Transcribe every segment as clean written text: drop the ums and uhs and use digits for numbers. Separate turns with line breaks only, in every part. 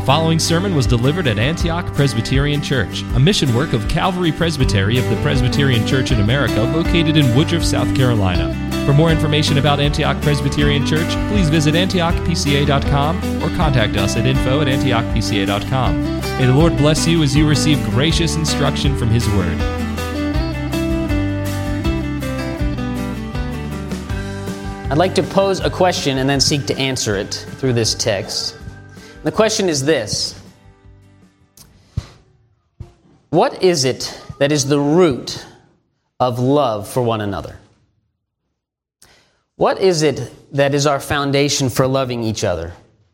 following sermon was delivered at Antioch Presbyterian Church, a mission work of Calvary Presbytery of the Presbyterian Church in America located in Woodruff, South Carolina. For more information about Antioch Presbyterian Church, please visit antiochpca.com or contact us at info@antiochpca.com. May the Lord bless you as you receive gracious instruction from His Word.
I'd like to pose a question and then seek to answer it through this text. The question is this: what is it that is the root of love for one another? What is it that is our foundation for loving each other?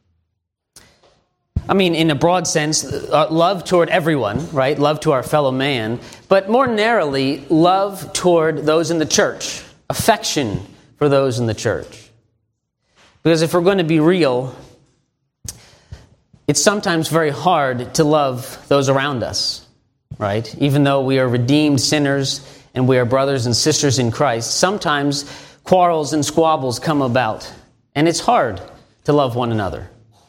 I mean, in a broad sense, love toward everyone, right? Love to our fellow man. But more narrowly, love toward those in the church. Affection for those in the church. Because if we're going to be real, it's sometimes very hard to love those around us, right? Even though we are redeemed sinners and we are brothers and sisters in Christ, sometimes quarrels and squabbles come about, and it's hard to love one another.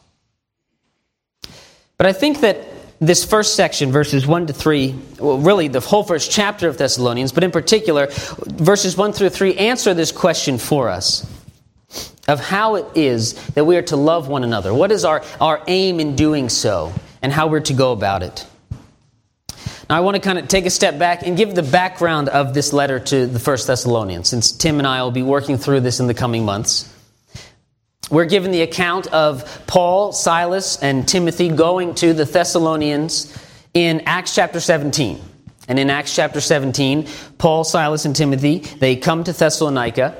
But I think that this first section, verses 1 to 3, well, really the whole first chapter of Thessalonians, but in particular, verses 1 through 3 answer this question for us of how it is that we are to love one another. What is our aim in doing so, and how we're to go about it. Now, I want to kind of take a step back and give the background of this letter to the First Thessalonians, since Tim and I will be working through this in the coming months. We're given the account of Paul, Silas, and Timothy going to the Thessalonians in Acts chapter 17. And in Acts chapter 17, Paul, Silas, and Timothy, they come to Thessalonica,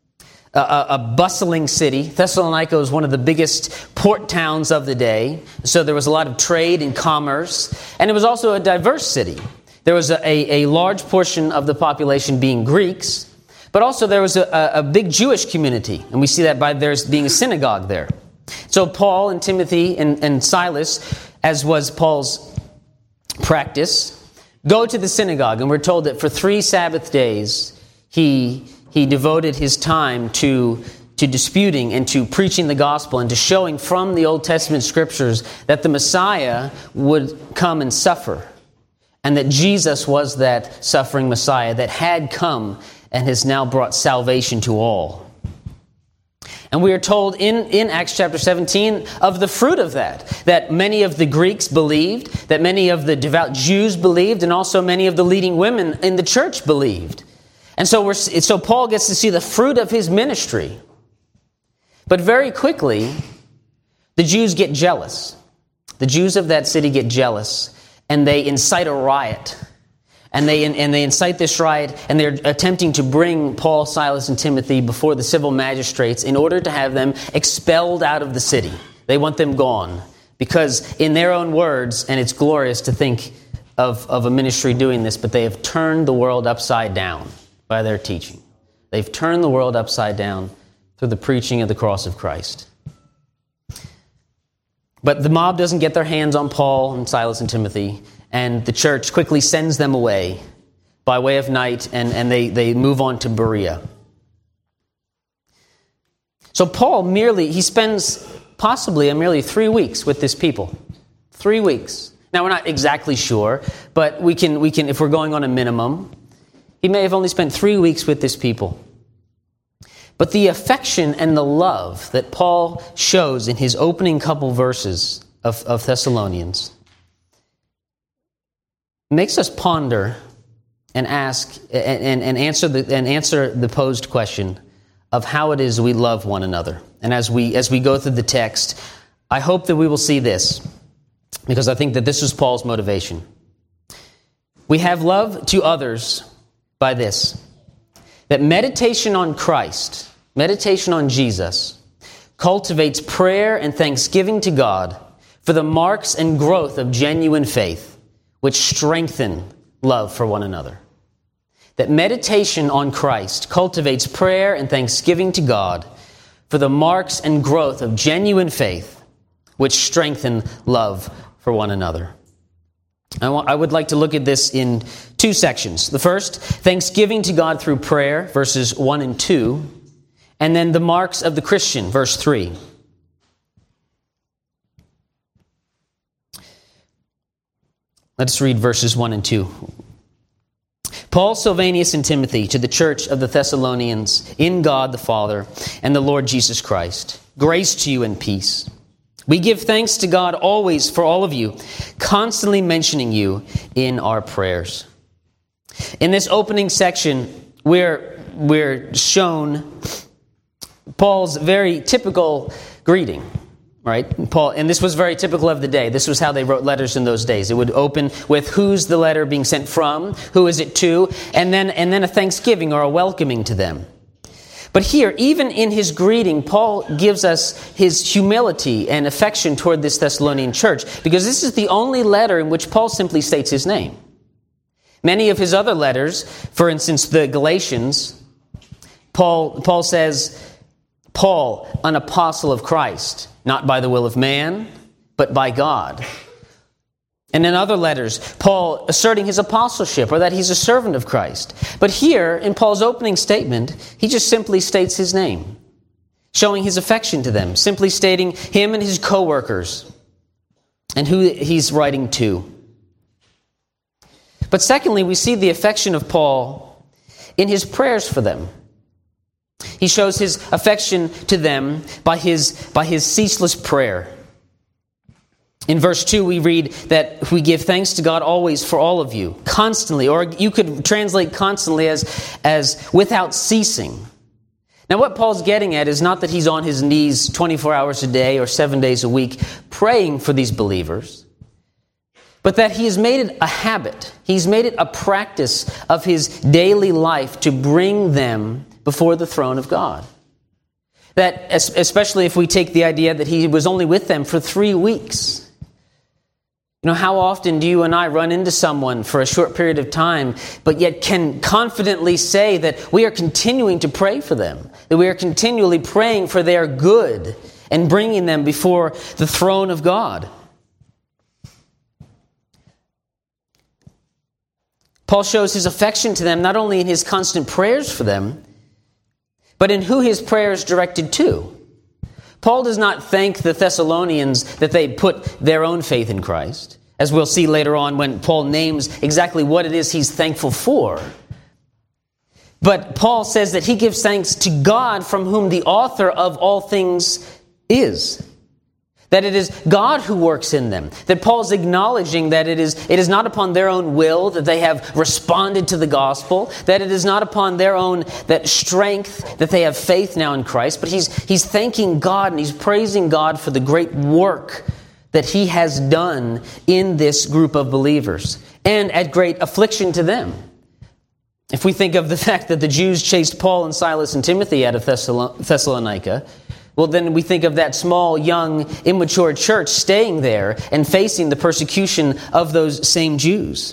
a bustling city. Thessalonica was one of the biggest port towns of the day, so there was a lot of trade and commerce, and it was also a diverse city. There was a large portion of the population being Greeks, but also there was a big Jewish community, and we see that by there being a synagogue there. So Paul and Timothy and Silas, as was Paul's practice, go to the synagogue, and we're told that for 3 Sabbath days he devoted his time to disputing and to preaching the gospel and to showing from the Old Testament scriptures that the Messiah would come and suffer, and that Jesus was that suffering Messiah that had come and has now brought salvation to all. And we are told in Acts chapter 17 of the fruit of that many of the Greeks believed, that many of the devout Jews believed, and also many of the leading women in the church believed. And so Paul gets to see the fruit of his ministry. But very quickly, the Jews get jealous. The Jews of that city get jealous, and they incite a riot. And they incite this riot, and they're attempting to bring Paul, Silas, and Timothy before the civil magistrates in order to have them expelled out of the city. They want them gone. Because in their own words, and it's glorious to think of a ministry doing this, but they have turned the world upside down by their teaching. They've turned the world upside down through the preaching of the cross of Christ. But the mob doesn't get their hands on Paul and Silas and Timothy, and the church quickly sends them away by way of night, and they move on to Berea. So Paul he spends possibly merely 3 weeks with this people. 3 weeks. Now, we're not exactly sure, but we can if we're going on a minimum, he may have only spent 3 weeks with this people. But the affection and the love that Paul shows in his opening couple verses of Thessalonians makes us ponder and ask and answer the posed question of how it is we love one another. And as we go through the text, I hope that we will see this, because I think that this is Paul's motivation. We have love to others by this, that meditation on Christ, meditation on Jesus, cultivates prayer and thanksgiving to God for the marks and growth of genuine faith, which strengthen love for one another. That meditation on Christ cultivates prayer and thanksgiving to God for the marks and growth of genuine faith, which strengthen love for one another. I would like to look at this in 2 sections. The first, thanksgiving to God through prayer, verses 1 and 2, and then the marks of the Christian, verse 3. Let's read verses 1 and 2. Paul, Silvanus, and Timothy, to the church of the Thessalonians, in God the Father and the Lord Jesus Christ, grace to you and peace. We give thanks to God always for all of you, constantly mentioning you in our prayers. In this opening section, we're shown Paul's very typical greeting. Right? Paul, and this was very typical of the day. This was how they wrote letters in those days. It would open with who's the letter being sent from, who is it to, and then a thanksgiving or a welcoming to them. But here, even in his greeting, Paul gives us his humility and affection toward this Thessalonian church, because this is the only letter in which Paul simply states his name. Many of his other letters, for instance, the Galatians, Paul says, Paul, an apostle of Christ, not by the will of man, but by God. And in other letters, Paul asserting his apostleship or that he's a servant of Christ. But here, in Paul's opening statement, he just simply states his name, showing his affection to them, simply stating him and his co-workers and who he's writing to. But secondly, we see the affection of Paul in his prayers for them. He shows his affection to them by his ceaseless prayer. In verse 2, we read that we give thanks to God always for all of you, constantly, or you could translate constantly as without ceasing. Now, what Paul's getting at is not that he's on his knees 24 hours a day or 7 days a week praying for these believers, but that he has made it a habit. He's made it a practice of his daily life to bring them before the throne of God. That, especially if we take the idea that he was only with them for 3 weeks. You know, how often do you and I run into someone for a short period of time, but yet can confidently say that we are continuing to pray for them, that we are continually praying for their good and bringing them before the throne of God? Paul shows his affection to them not only in his constant prayers for them, but in who his prayer is directed to. Paul does not thank the Thessalonians that they put their own faith in Christ, as we'll see later on when Paul names exactly what it is he's thankful for. But Paul says that he gives thanks to God, from whom the author of all things is. That it is God who works in them. That Paul's acknowledging that it is not upon their own will that they have responded to the gospel. That it is not upon their own that strength that they have faith now in Christ. But he's thanking God and he's praising God for the great work that he has done in this group of believers. And at great affliction to them. If we think of the fact that the Jews chased Paul and Silas and Timothy out of Thessalonica, well, then we think of that small, young, immature church staying there and facing the persecution of those same Jews.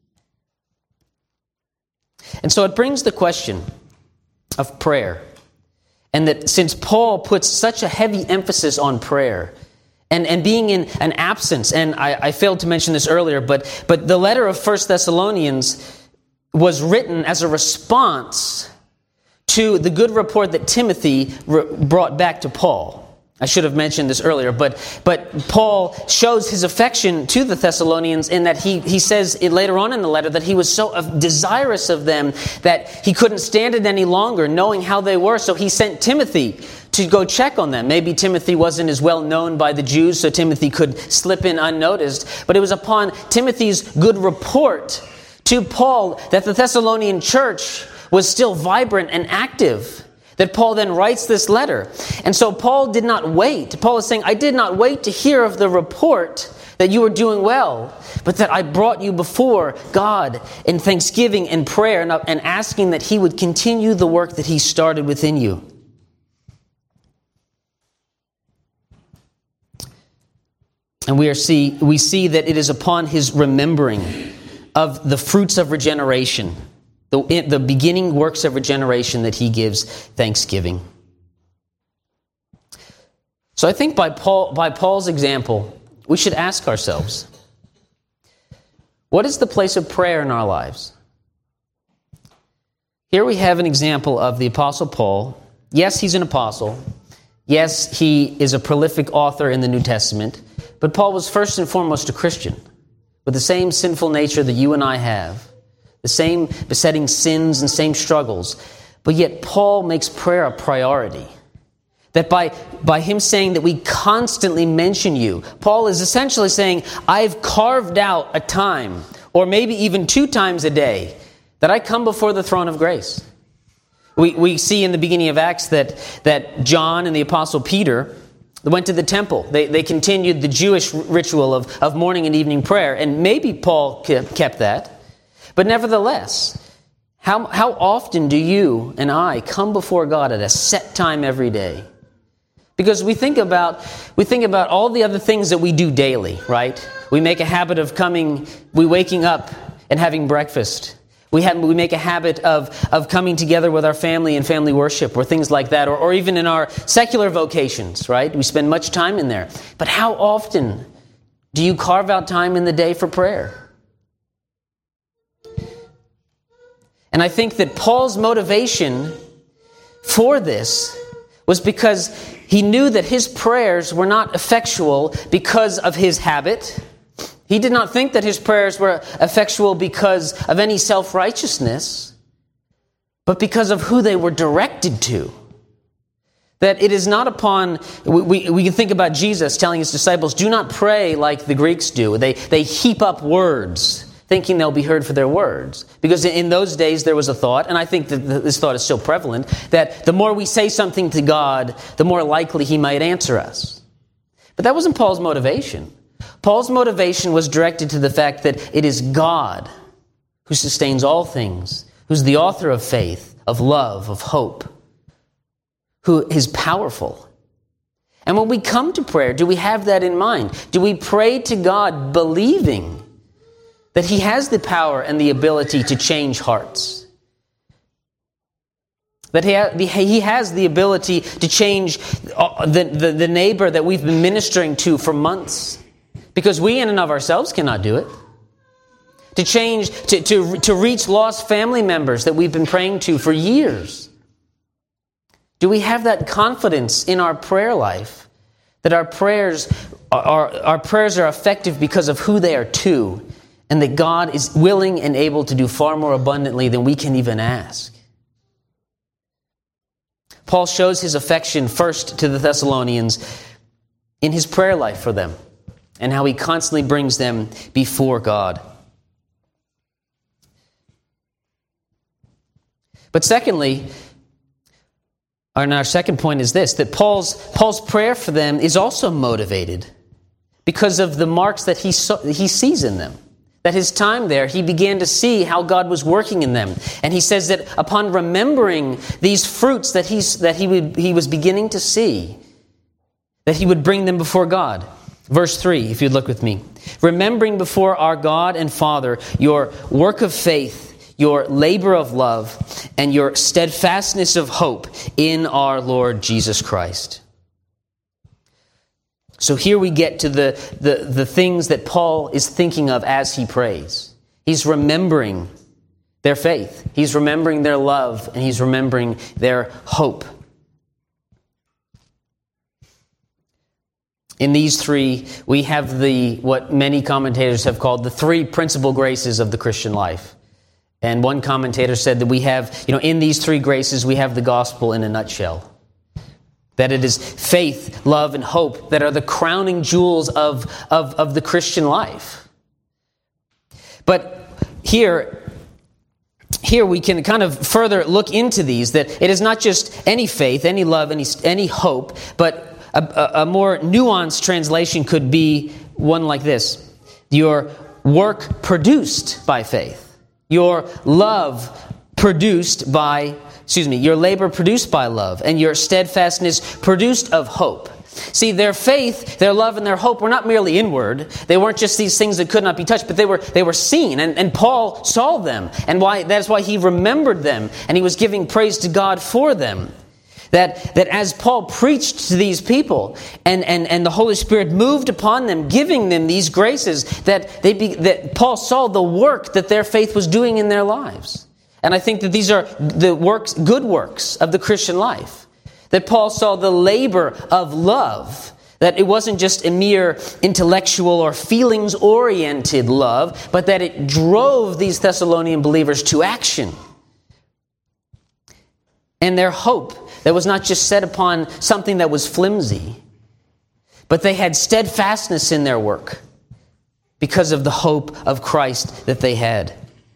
And so it brings the question of prayer. And that since Paul puts such a heavy emphasis on prayer and being in an absence, and I failed to mention this earlier, but the letter of 1 Thessalonians was written as a response to the good report that Timothy brought back to Paul. I should have mentioned this earlier, but Paul shows his affection to the Thessalonians in that he says later on in the letter that he was so desirous of them that he couldn't stand it any longer, knowing how they were. So he sent Timothy to go check on them. Maybe Timothy wasn't as well known by the Jews, so Timothy could slip in unnoticed. But it was upon Timothy's good report to Paul that the Thessalonian church was still vibrant and active, that Paul then writes this letter. And so Paul did not wait. Paul is saying, I did not wait to hear of the report that you were doing well, but that I brought you before God in thanksgiving and prayer and asking that he would continue the work that he started within you. And we see that it is upon his remembering of the fruits of regeneration, the beginning works of regeneration, that he gives thanksgiving. So I think by Paul's example, we should ask ourselves, what is the place of prayer in our lives? Here we have an example of the Apostle Paul. Yes, he's an apostle. Yes, he is a prolific author in the New Testament. But Paul was first and foremost a Christian. with the same sinful nature that you and I have, the same besetting sins and same struggles. But yet Paul makes prayer a priority. That by him saying that we constantly mention you, Paul is essentially saying, I've carved out a time, or maybe even 2 times a day, that I come before the throne of grace. We see in the beginning of Acts that John and the Apostle Peter went to the temple. They continued the Jewish ritual of morning and evening prayer, and maybe Paul kept that. But nevertheless, how often do you and I come before God at a set time every day? Because we think about all the other things that we do daily, right? We make a habit of waking up and having breakfast. We make a habit of coming together with our family and family worship or things like that, or even in our secular vocations, right? We spend much time in there. But how often do you carve out time in the day for prayer? And I think that Paul's motivation for this was because he knew that his prayers were not effectual because of his habit. He did not think that his prayers were effectual because of any self-righteousness, but because of who they were directed to. That it is not upon... We can think about Jesus telling his disciples, do not pray like the Greeks do. They heap up words, thinking they'll be heard for their words. Because in those days there was a thought, and I think that this thought is still prevalent, that the more we say something to God, the more likely he might answer us. But that wasn't Paul's motivation. Paul's motivation was directed to the fact that it is God who sustains all things, who's the author of faith, of love, of hope, who is powerful. And when we come to prayer, do we have that in mind? Do we pray to God believing that he has the power and the ability to change hearts? That he has the ability to change the neighbor that we've been ministering to for months? Because we in and of ourselves cannot do it. To change, to reach lost family members that we've been praying to for years. Do we have that confidence in our prayer life that our prayers are effective because of who they are to, and that God is willing and able to do far more abundantly than we can even ask? Paul shows his affection first to the Thessalonians in his prayer life for them, and how he constantly brings them before God. But secondly, our second point is this, that Paul's prayer for them is also motivated because of the marks that he sees in them. That his time there, he began to see how God was working in them. And he says that upon remembering these fruits that he was beginning to see, that he would bring them before God. Verse 3, if you'd look with me. Remembering before our God and Father your work of faith, your labor of love, and your steadfastness of hope in our Lord Jesus Christ. So here we get to the things that Paul is thinking of as he prays. He's remembering their faith. He's remembering their love, and he's remembering their hope. In these three, we have what many commentators have called the 3 principal graces of the Christian life. And one commentator said that we have, in these 3 graces, we have the gospel in a nutshell. That it is faith, love, and hope that are the crowning jewels of the Christian life. But here we can kind of further look into these, that it is not just any faith, any love, any hope, but a more nuanced translation could be one like this: your work produced by faith, your labor produced by love, and your steadfastness produced of hope. See, their faith, their love, and their hope were not merely inward. They weren't just these things that could not be touched, but they were seen, and Paul saw them, and that's why he remembered them, and he was giving praise to God for them. That as Paul preached to these people, and the Holy Spirit moved upon them, giving them these graces, that Paul saw the work that their faith was doing in their lives. And I think that these are the good works of the Christian life. That Paul saw the labor of love That it wasn't just a mere intellectual or feelings-oriented love, but that it drove these Thessalonian believers to action. And their hope that was not just set upon something that was flimsy, but they had steadfastness in their work because of the hope of Christ that they had.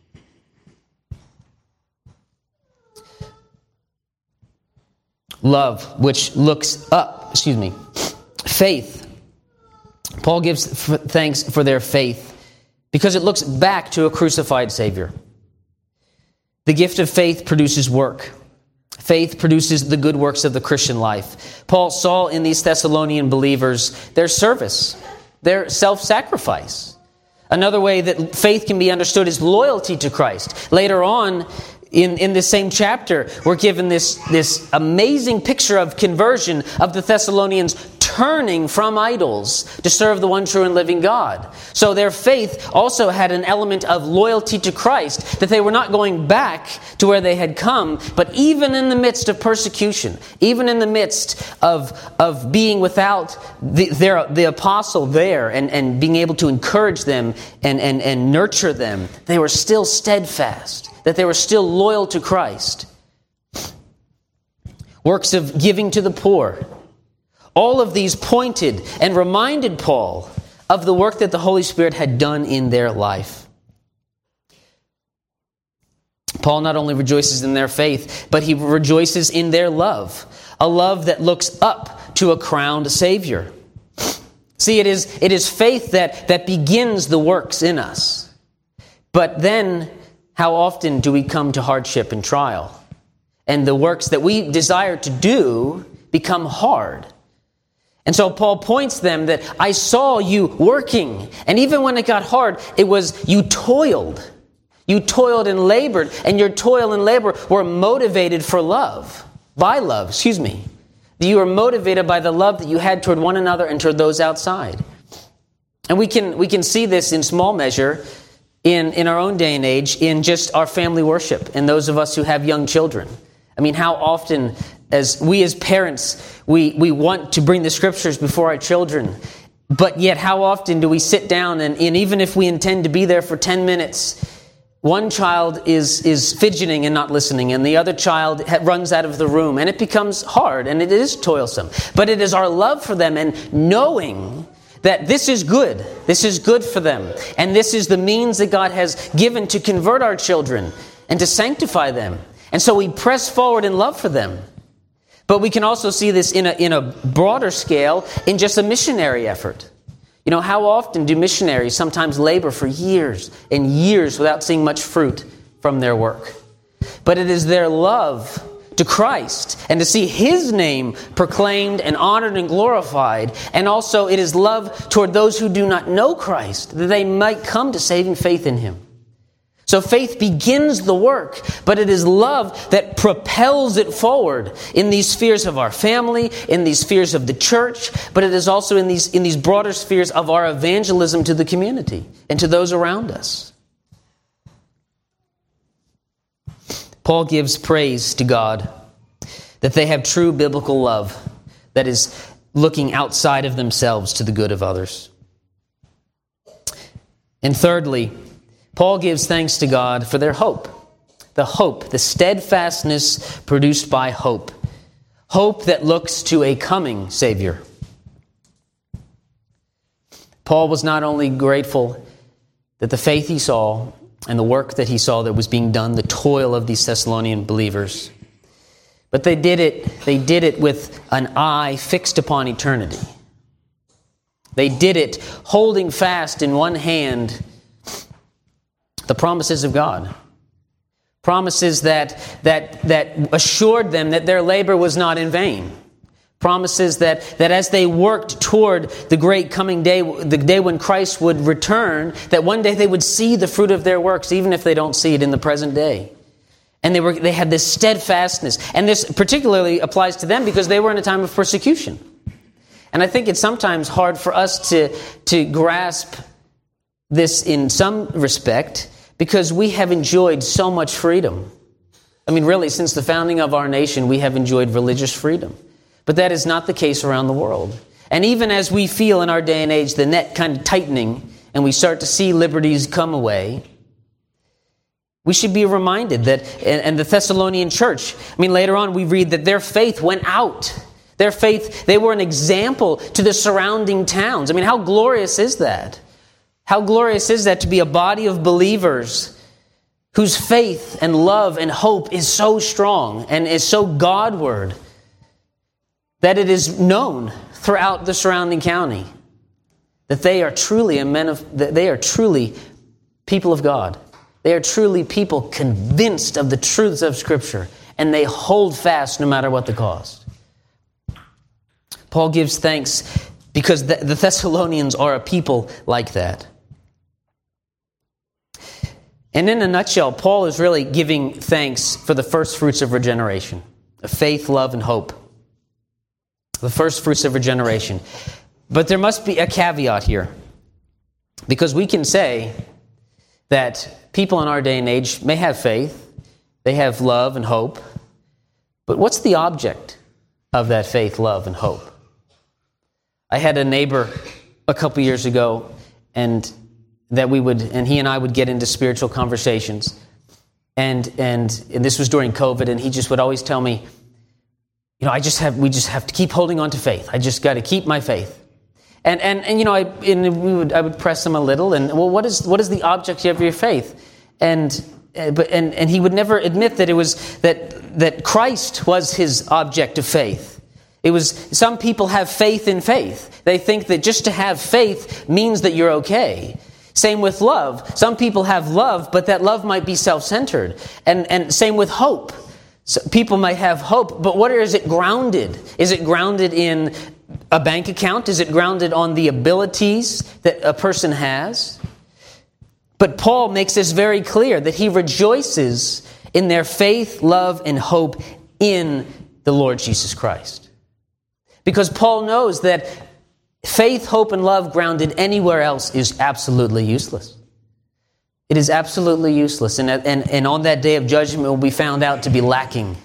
Love, which looks up, faith. Paul gives thanks for their faith because it looks back to a crucified Savior. The gift of faith produces work. Faith produces the good works of the Christian life. Paul saw in these Thessalonian believers their service, their self-sacrifice. Another way that faith can be understood is loyalty to Christ. Later on, in this same chapter, we're given this amazing picture of conversion of the Thessalonians turning from idols to serve the one true and living God. So their faith also had an element of loyalty to Christ, that they were not going back to where they had come, but even in the midst of persecution, even in the midst of being without the apostle there and being able to encourage them and nurture them, they were still steadfast, that they were still loyal to Christ. Works of giving to the poor. All of these pointed and reminded Paul of the work that the Holy Spirit had done in their life. Paul not only rejoices in their faith, but he rejoices in their love. A love that looks up to a crowned Savior. See, it is faith that begins the works in us. But then, how often do we come to hardship and trial? And the works that we desire to do become hard. And so Paul points them that I saw you working. And even when it got hard, it was you toiled. You toiled and labored. And your toil and labor were motivated by love. You were motivated by the love that you had toward one another and toward those outside. And we can see this in small measure in our own day and age in just our family worship and those of us who have young children. I mean, how often as parents, we want to bring the scriptures before our children, but yet how often do we sit down and even if we intend to be there for 10 minutes, one child is fidgeting and not listening, and the other child runs out of the room, and it becomes hard, and it is toilsome. But it is our love for them and knowing that this is good for them, and this is the means that God has given to convert our children and to sanctify them. And so we press forward in love for them. But we can also see this in a broader scale in just a missionary effort. You know, how often do missionaries sometimes labor for years and years without seeing much fruit from their work? But it is their love to Christ and to see His name proclaimed and honored and glorified. And also it is love toward those who do not know Christ, that they might come to saving faith in Him. So faith begins the work, but it is love that propels it forward in these spheres of our family, in these spheres of the church, but it is also in these broader spheres of our evangelism to the community and to those around us. Paul gives praise to God that they have true biblical love that is looking outside of themselves to the good of others. And thirdly, Paul gives thanks to God for their hope. The steadfastness produced by hope. Hope that looks to a coming Savior. Paul was not only grateful that the faith he saw and the work that he saw that was being done, the toil of these Thessalonian believers, but they did it with an eye fixed upon eternity. They did it holding fast in one hand the promises of God. Promises that assured them that their labor was not in vain. Promises that as they worked toward the great coming day, the day when Christ would return, that one day they would see the fruit of their works, even if they don't see it in the present day. And they had this steadfastness. And this particularly applies to them because they were in a time of persecution. And I think it's sometimes hard for us to grasp this in some respect, because we have enjoyed so much freedom. I mean, really, since the founding of our nation, we have enjoyed religious freedom. But that is not the case around the world. And even as we feel in our day and age the net kind of tightening and we start to see liberties come away, we should be reminded that, and the Thessalonian church, later on we read that their faith went out. Their faith, they were an example to the surrounding towns. How glorious is that? How glorious is that to be a body of believers whose faith and love and hope is so strong and is so Godward that it is known throughout the surrounding county that they are truly they are truly people of God. They are truly people convinced of the truths of Scripture, and they hold fast no matter what the cost. Paul gives thanks because the Thessalonians are a people like that. And in a nutshell, Paul is really giving thanks for the first fruits of regeneration, of faith, love, and hope. The first fruits of regeneration. But there must be a caveat here, because we can say that people in our day and age may have faith, they have love and hope, but what's the object of that faith, love, and hope? I had a neighbor a couple years ago, and he and I would get into spiritual conversations, and this was during COVID, and he just would always tell me, we just have to keep holding on to faith. I just got to keep my faith. I would press him a little, and what is the object of your faith? And he would never admit that it was that Christ was his object of faith. It was, some people have faith in faith. They think that just to have faith means that you're okay. Same with love. Some people have love, but that love might be self-centered. And same with hope. So people might have hope, but where is it grounded? Is it grounded in a bank account? Is it grounded on the abilities that a person has? But Paul makes this very clear, that he rejoices in their faith, love, and hope in the Lord Jesus Christ. Because Paul knows that faith, hope, and love grounded anywhere else is absolutely useless. It is absolutely useless. And on that day of judgment it will be found out to be lacking.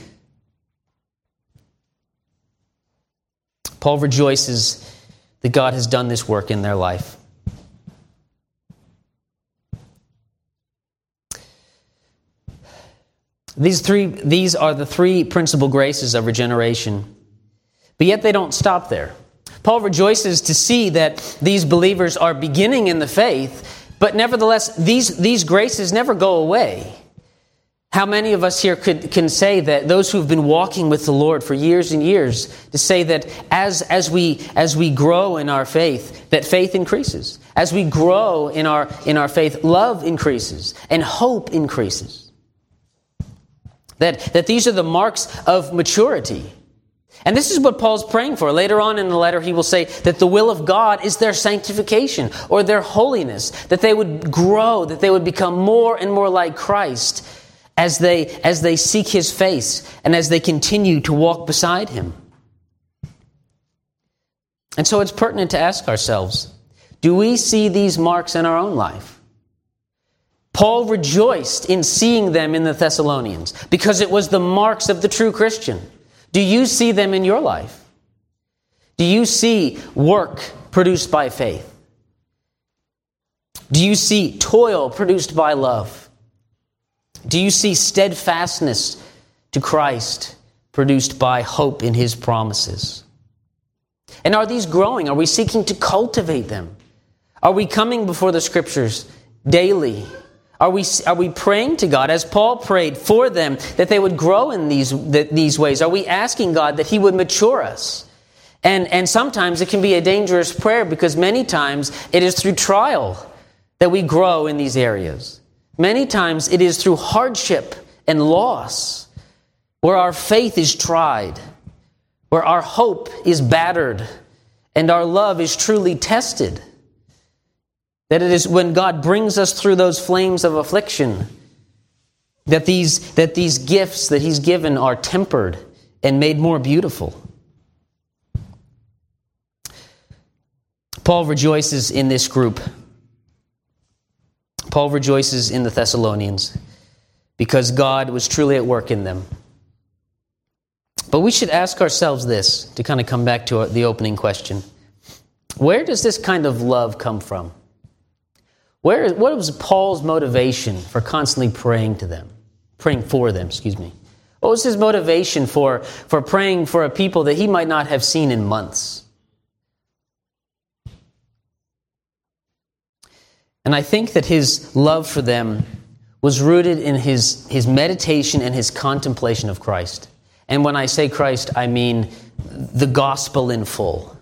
Paul rejoices that God has done this work in their life. These are the three principal graces of regeneration. But yet they don't stop there. Paul rejoices to see that these believers are beginning in the faith, but nevertheless, these graces never go away. How many of us here can say that, those who have been walking with the Lord for years and years, to say that as we grow in our faith, that faith increases. As we grow in our faith, love increases and hope increases. That these are the marks of maturity. And this is what Paul's praying for. Later on in the letter, he will say that the will of God is their sanctification or their holiness, that they would grow, that they would become more and more like Christ as they seek his face and as they continue to walk beside him. And so it's pertinent to ask ourselves, do we see these marks in our own life? Paul rejoiced in seeing them in the Thessalonians because it was the marks of the true Christian. Do you see them in your life? Do you see work produced by faith? Do you see toil produced by love? Do you see steadfastness to Christ produced by hope in his promises? And are these growing? Are we seeking to cultivate them? Are we coming before the Scriptures daily? Are we praying to God, as Paul prayed for them, that they would grow in these ways? Are we asking God that he would mature us? And sometimes it can be a dangerous prayer, because many times it is through trial that we grow in these areas. Many times it is through hardship and loss where our faith is tried, where our hope is battered, and our love is truly tested. That it is when God brings us through those flames of affliction that these gifts that he's given are tempered and made more beautiful. Paul rejoices in this group. Paul rejoices in the Thessalonians because God was truly at work in them. But we should ask ourselves this, to kind of come back to the opening question. Where does this kind of love come from? What was Paul's motivation for constantly praying for them? What was his motivation for praying for a people that he might not have seen in months? And I think that his love for them was rooted in his meditation and his contemplation of Christ. And when I say Christ, I mean the gospel in full.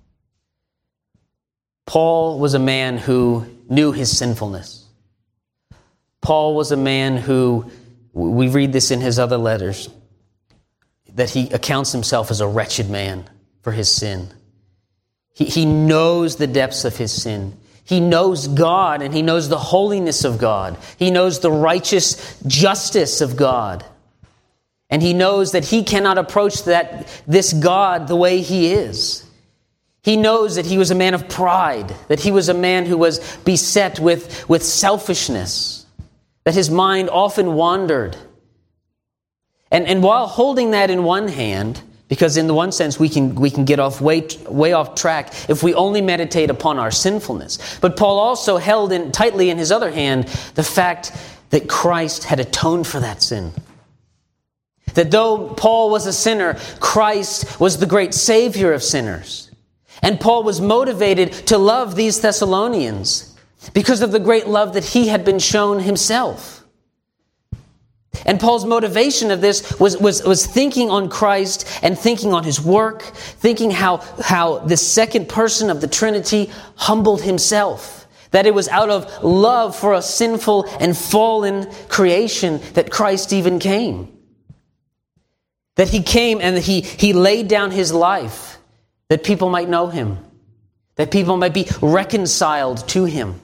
Paul was a man who knew his sinfulness. Paul was a man who, we read this in his other letters, that he accounts himself as a wretched man for his sin. He knows the depths of his sin. He knows God, and he knows the holiness of God. He knows the righteous justice of God. And he knows that he cannot approach this God the way he is. He knows that he was a man of pride, that he was a man who was beset with selfishness, that his mind often wandered. And while holding that in one hand, because in the one sense we can get off way off track if we only meditate upon our sinfulness. But Paul also held tightly in his other hand the fact that Christ had atoned for that sin. That though Paul was a sinner, Christ was the great Savior of sinners. And Paul was motivated to love these Thessalonians because of the great love that he had been shown himself. And Paul's motivation of this was thinking on Christ and thinking on his work, thinking how the second person of the Trinity humbled himself. That it was out of love for a sinful and fallen creation that Christ even came. That he came and he laid down his life that people might know him, that people might be reconciled to him.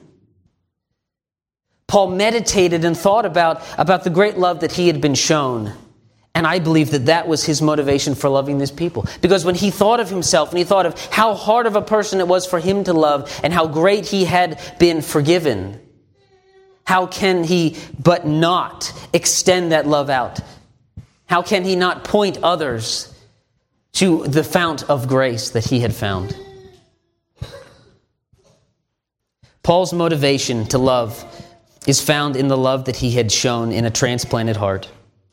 Paul meditated and thought about the great love that he had been shown. And I believe that was his motivation for loving these people. Because when he thought of himself and he thought of how hard of a person it was for him to love and how great he had been forgiven, how can he but not extend that love out? How can he not point others to the fount of grace that he had found? Paul's motivation to love is found in the love that he had shown in a transplanted heart.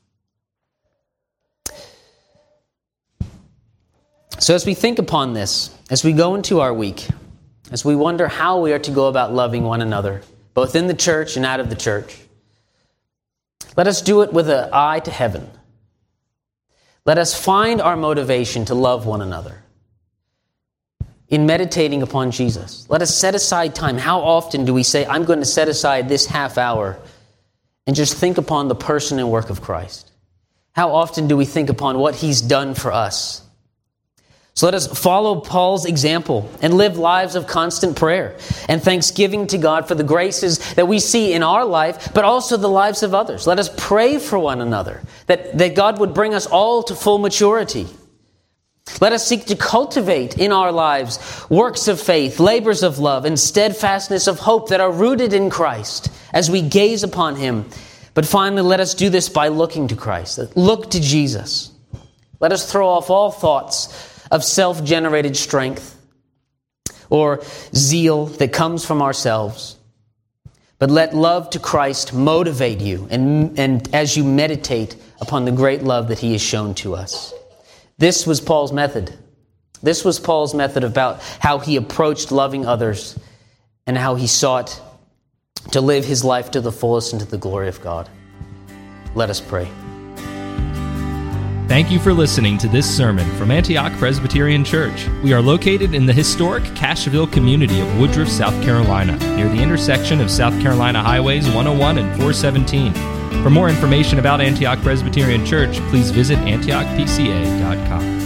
So as we think upon this, as we go into our week, as we wonder how we are to go about loving one another, both in the church and out of the church, let us do it with an eye to heaven. Let us find our motivation to love one another in meditating upon Jesus. Let us set aside time. How often do we say, I'm going to set aside this half hour and just think upon the person and work of Christ? How often do we think upon what he's done for us? So let us follow Paul's example and live lives of constant prayer and thanksgiving to God for the graces that we see in our life, but also the lives of others. Let us pray for one another, that God would bring us all to full maturity. Let us seek to cultivate in our lives works of faith, labors of love, and steadfastness of hope that are rooted in Christ as we gaze upon him. But finally, let us do this by looking to Christ. Look to Jesus. Let us throw off all thoughts of self-generated strength or zeal that comes from ourselves. But let love to Christ motivate you and as you meditate upon the great love that he has shown to us. This was Paul's method. This was Paul's method about how he approached loving others and how he sought to live his life to the fullest and to the glory of God. Let us pray.
Thank you for listening to this sermon from Antioch Presbyterian Church. We are located in the historic Cashville community of Woodruff, South Carolina, near the intersection of South Carolina Highways 101 and 417. For more information about Antioch Presbyterian Church, please visit antiochpca.com.